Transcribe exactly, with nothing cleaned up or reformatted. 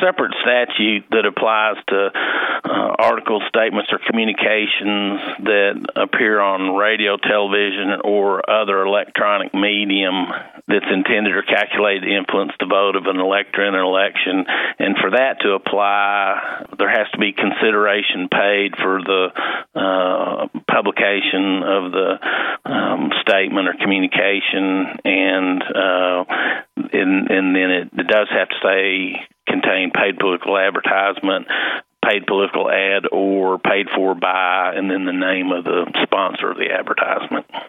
separate statute that applies to uh, articles, statements, or communications that appear on radio, television, or other electronic medium that's intended or calculated to influence the vote of an elector in an election. And for that to apply, there has to be consideration paid for the uh, publication of the um, statement or communication, and uh, and, and then it, it does have to say contain paid political advertisement, paid political ad, or paid for by, and then the name of the sponsor of the advertisement.